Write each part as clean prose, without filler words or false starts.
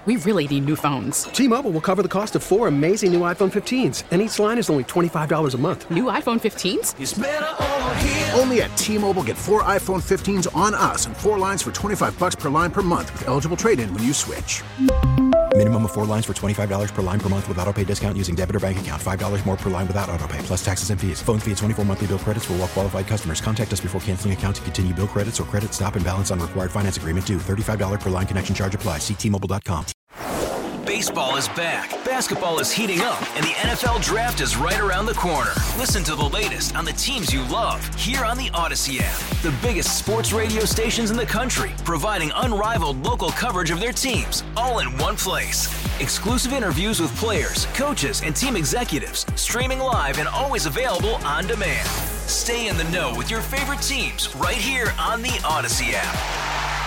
We really need new phones. T-Mobile will cover the cost of 4 amazing new iPhone 15s, and each line is only $25 a month. New iPhone 15s? It's better over here. Only at T-Mobile, get 4 iPhone 15s on us and 4 lines for $25 per line per month with eligible trade-in when you switch. Minimum of 4 lines for $25 per line per month with autopay discount using debit or bank account. $5 more per line without autopay, plus taxes and fees. Phone fee at 24 monthly bill credits for well-qualified customers. Contact us before canceling account to continue bill credits or credit stop and balance on required finance agreement due. $35 per line connection charge applies. See T-Mobile.com. Baseball is back, basketball is heating up, and the NFL Draft is right around the corner. Listen to the latest on the teams you love here on the Odyssey app. The biggest sports radio stations in the country, providing unrivaled local coverage of their teams, all in one place. Exclusive interviews with players, coaches, and team executives, streaming live and always available on demand. Stay in the know with your favorite teams right here on the Odyssey app.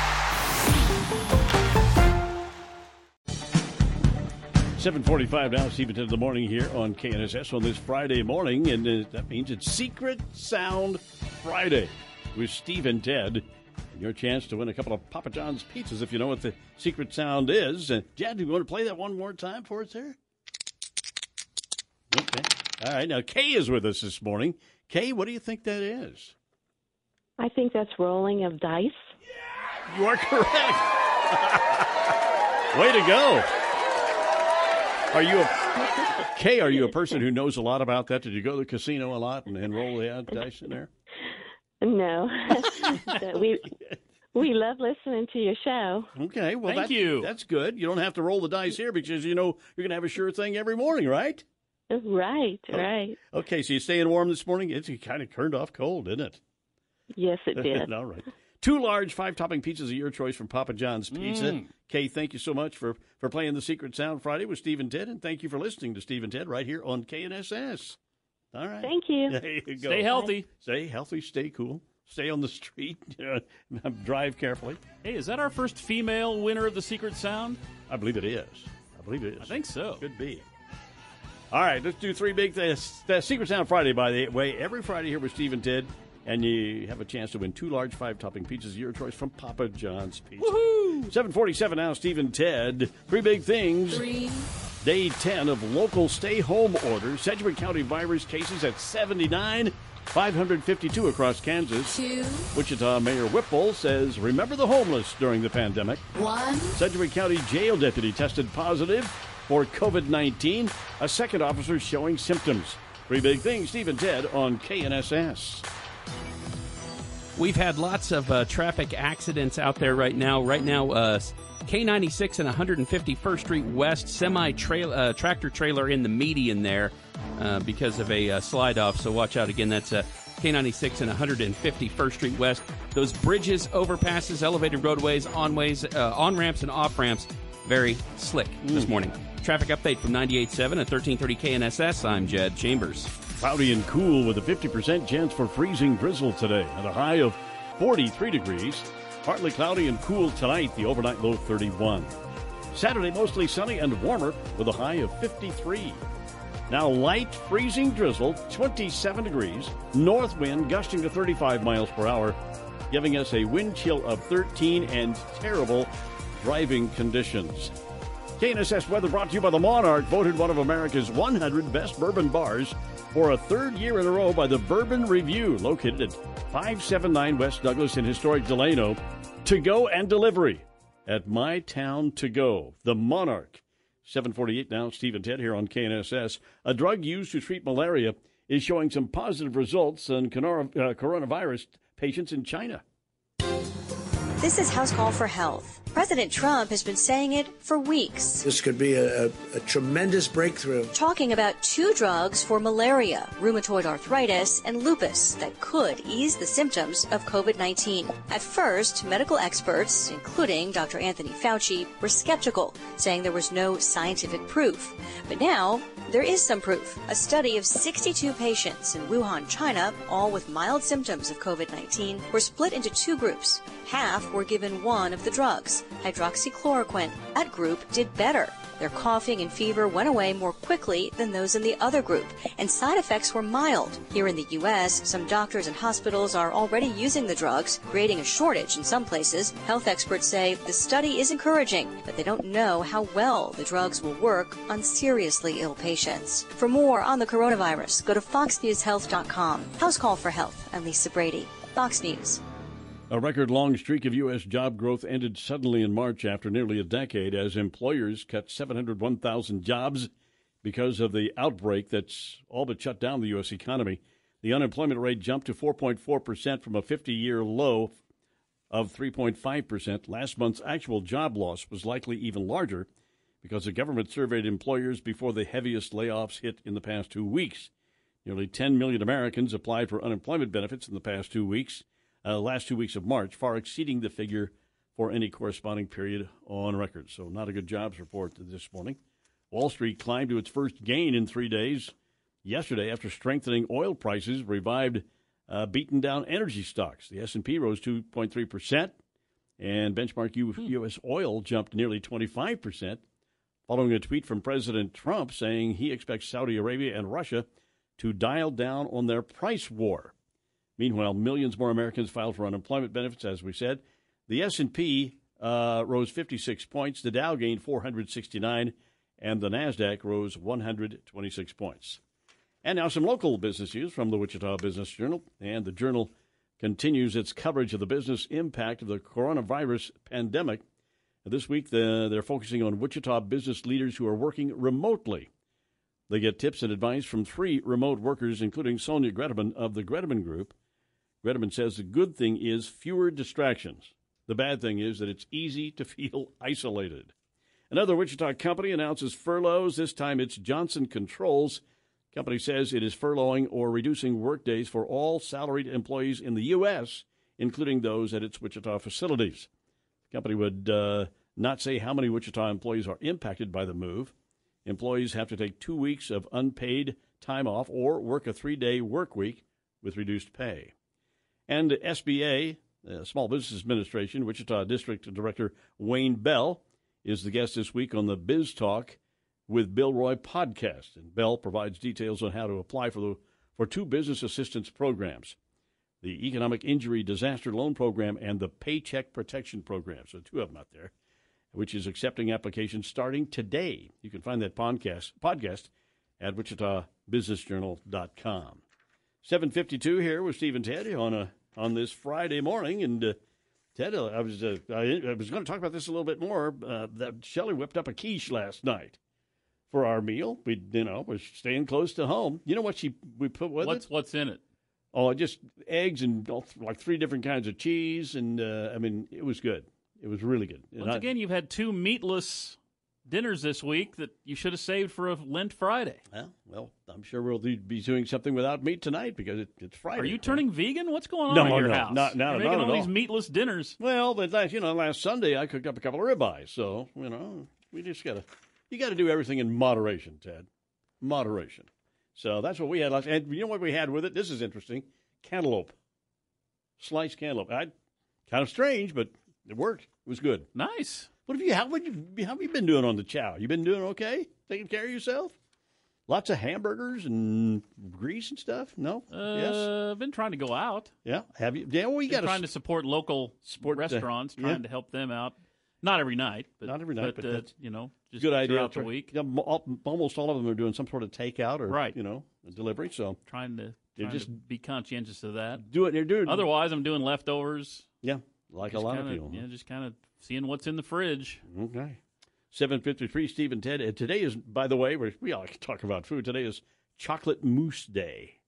7:45 now, Stephen Ted in the morning here on KNSS on this Friday morning, and that means it's Secret Sound Friday with Steve and Ted. And your chance to win a couple of Papa John's pizzas if you know what the secret sound is. Ted, do you want to play that one more time for us there? Okay. All right. Now, Kay is with us this morning. Kay, what do you think that is? I think that's rolling of dice. You are correct. Way to go. Are you a person who knows a lot about that? Did you go to the casino a lot and roll the dice in there? No. we love listening to your show. Okay, well, Thank you. That's good. You don't have to roll the dice here because you know you're going to have a sure thing every morning, right? Right. Okay, so you staying warm this morning? It's kind of turned off cold, isn't it? Yes, it did. All right. 2 large 5-topping pizzas of your choice from Papa John's Pizza. Kay, thank you so much for playing the Secret Sound Friday with Steve and Ted, and thank you for listening to Steve and Ted right here on KNSS. All right. Thank you. There you go. Stay healthy. Stay healthy, stay cool. Stay on the street. Drive carefully. Hey, is that our first female winner of the Secret Sound? I believe it is. I think so. Could be. All right, let's do 3 big things. Secret Sound Friday, by the way, every Friday here with Steve and Ted. And you have a chance to win 2 large 5-topping pizzas of your choice from Papa John's Pizza. Woohoo! 7:47 now, Steve and Ted. 3 big things. 3. Day 10 of local stay-home orders. Sedgwick County virus cases at 79, 552 across Kansas. 2. Wichita Mayor Whipple says, remember the homeless during the pandemic. 1. Sedgwick County jail deputy tested positive for COVID-19. A second officer showing symptoms. 3 big things, Steve and Ted on KNSS. We've had lots of traffic accidents out there right now. K96 and 151st Street West, tractor trailer in the median there because of a slide-off. So watch out. Again, that's K96 and 151st Street West. Those bridges, overpasses, elevated roadways, on-ramps and off-ramps, very slick this morning. Traffic update from 98.7 at 1330 KNSS. I'm Jed Chambers. Cloudy and cool with a 50% chance for freezing drizzle today at a high of 43 degrees. Partly cloudy and cool tonight, the overnight low 31. Saturday mostly sunny and warmer with a high of 53. Now light freezing drizzle, 27 degrees. North wind gusting to 35 miles per hour, giving us a wind chill of 13 and terrible driving conditions. KNSS weather brought to you by the Monarch, voted one of America's 100 best bourbon bars for a 3rd year in a row by the Bourbon Review, located at 579 West Douglas in historic Delano. To go and delivery at My Town To Go. The Monarch. 7:48 now, Steve and Ted here on KNSS. A drug used to treat malaria is showing some positive results on coronavirus patients in China. This is House Call for Health. President Trump has been saying it for weeks. This could be a tremendous breakthrough. Talking about 2 drugs for malaria, rheumatoid arthritis, and lupus that could ease the symptoms of COVID-19. At first, medical experts, including Dr. Anthony Fauci, were skeptical, saying there was no scientific proof. But now, there is some proof. A study of 62 patients in Wuhan, China, all with mild symptoms of COVID-19, were split into 2 groups. Half were given one of the drugs, hydroxychloroquine. That group did better. Their coughing and fever went away more quickly than those in the other group, and side effects were mild. Here in the U.S., some doctors and hospitals are already using the drugs, creating a shortage in some places. Health experts say the study is encouraging, but they don't know how well the drugs will work on seriously ill patients. For more on the coronavirus, go to foxnewshealth.com. House Call for Health. I'm Lisa Brady, Fox News. A record-long streak of U.S. job growth ended suddenly in March after nearly a decade as employers cut 701,000 jobs because of the outbreak that's all but shut down the U.S. economy. The unemployment rate jumped to 4.4% from a 50-year low of 3.5%. Last month's actual job loss was likely even larger because the government surveyed employers before the heaviest layoffs hit in the past 2 weeks. Nearly 10 million Americans applied for unemployment benefits in the past 2 weeks. Last 2 weeks of March, far exceeding the figure for any corresponding period on record. So not a good jobs report this morning. Wall Street climbed to its first gain in 3 days yesterday after strengthening oil prices revived beaten down energy stocks. The S&P rose 2.3%, and benchmark U.S. oil jumped nearly 25%, following a tweet from President Trump saying he expects Saudi Arabia and Russia to dial down on their price war. Meanwhile, millions more Americans filed for unemployment benefits, as we said. The S&P rose 56 points, the Dow gained 469, and the NASDAQ rose 126 points. And now some local business news from the Wichita Business Journal. And the Journal continues its coverage of the business impact of the coronavirus pandemic. This week, they're focusing on Wichita business leaders who are working remotely. They get tips and advice from 3 remote workers, including Sonia Greteman of the Greteman Group. Greteman says the good thing is fewer distractions. The bad thing is that it's easy to feel isolated. Another Wichita company announces furloughs. This time it's Johnson Controls. The company says it is furloughing or reducing workdays for all salaried employees in the U.S., including those at its Wichita facilities. The company would not say how many Wichita employees are impacted by the move. Employees have to take 2 weeks of unpaid time off or work a 3-day work week with reduced pay. And SBA, Small Business Administration, Wichita District Director Wayne Bell is the guest this week on the Biz Talk with Bill Roy podcast. And Bell provides details on how to apply for 2 business assistance programs, the Economic Injury Disaster Loan Program and the Paycheck Protection Program. So 2 of them out there, which is accepting applications starting today. You can find that podcast at wichitabusinessjournal.com. 7:52 here with Steve and Ted on this Friday morning. And Ted, I was going to talk about this a little bit more. That Shelley whipped up a quiche last night for our meal. We're staying close to home. You know what we put with it? What's in it? Oh, just eggs and like 3 different kinds of cheese. And, it was good. It was really good. Once again, you've had 2 meatless dinners this week that you should have saved for a Lent Friday. Well, I'm sure we'll be doing something without meat tonight because it's Friday. Are you turning vegan? What's going on in your house? Not You're making at all all. these meatless dinners. Well, but last Sunday I cooked up a couple of ribeyes, so we just gotta do everything in moderation, Ted. Moderation. So that's what we had last. And you know what we had with it? This is interesting. Cantaloupe, sliced cantaloupe. Kind of strange, but it worked. It was good. Nice. How have you been doing on the chow? You been doing okay? Taking care of yourself? Lots of hamburgers and grease and stuff? No? Yes? I've been trying to go out. Yeah? Have you? Yeah, well, trying to support local restaurants, trying to help them out. Not every night. But Not every night, but that's just good idea throughout the week. Almost all of them are doing some sort of takeout or, right. Delivery. So trying to be conscientious of that. Do it. You're doing. Otherwise, I'm doing leftovers. Yeah, like a lot of people. Yeah, just kind of seeing what's in the fridge. Okay. 7:53, Steve and Ted. Today is, by the way, we all talk about food. Today is Chocolate Mousse Day.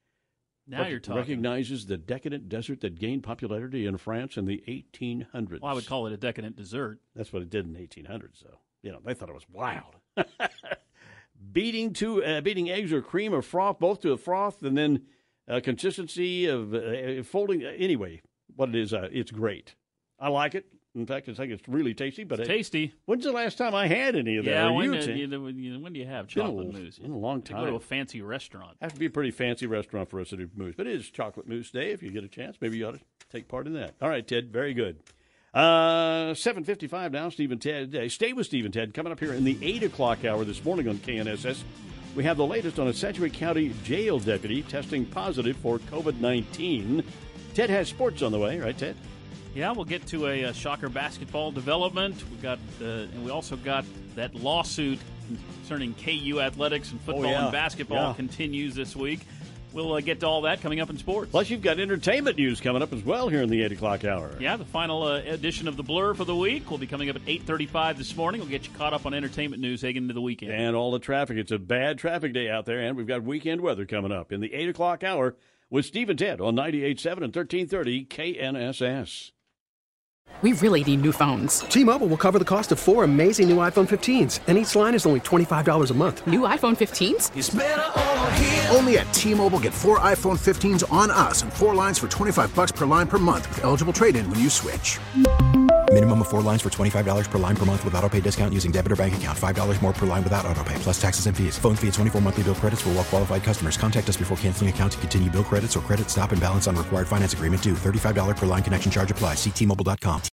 Now you're talking. Recognizes the decadent dessert that gained popularity in France in the 1800s. Well, I would call it a decadent dessert. That's what it did in the 1800s, though. They thought it was wild. Beating eggs or cream or froth, both to a froth, and then consistency of folding. Anyway, what it is, it's great. I like it. In fact, I think it's really tasty. But it's tasty. When's the last time I had any of that? Yeah, when do you have chocolate mousse? In a long time. Go to a fancy restaurant. Have to be a pretty fancy restaurant for us to do mousse. But it is Chocolate Mousse Day. If you get a chance, maybe you ought to take part in that. All right, Ted, very good. 7:55 now, Steve and Ted. Stay with Steve and Ted. Coming up here in the 8 o'clock hour this morning on KNSS, we have the latest on a Sedgwick County jail deputy testing positive for COVID-19. Ted has sports on the way, right, Ted? Yeah, we'll get to a Shocker basketball development. And we also got that lawsuit concerning KU athletics and football and basketball continues this week. We'll get to all that coming up in sports. Plus, you've got entertainment news coming up as well here in the 8 o'clock hour. Yeah, the final edition of The Blur for the week will be coming up at 8:35 this morning. We'll get you caught up on entertainment news heading into the weekend. And all the traffic. It's a bad traffic day out there, and we've got weekend weather coming up in the 8 o'clock hour with Steve and Ted on 98.7 and 1330 KNSS. We really need new phones. T-Mobile will cover the cost of 4 amazing new iPhone 15s, and each line is only $25 a month. New iPhone 15s? It's better over here. Only at T-Mobile, get 4 iPhone 15s on us and 4 lines for $25 per line per month with eligible trade-in when you switch. Minimum of 4 lines for $25 per line per month with autopay discount using debit or bank account. $5 more per line without autopay, plus taxes and fees. Phone fee at 24 monthly bill credits for well-qualified customers. Contact us before canceling account to continue bill credits or credit stop and balance on required finance agreement due. $35 per line connection charge applies. See T-Mobile.com.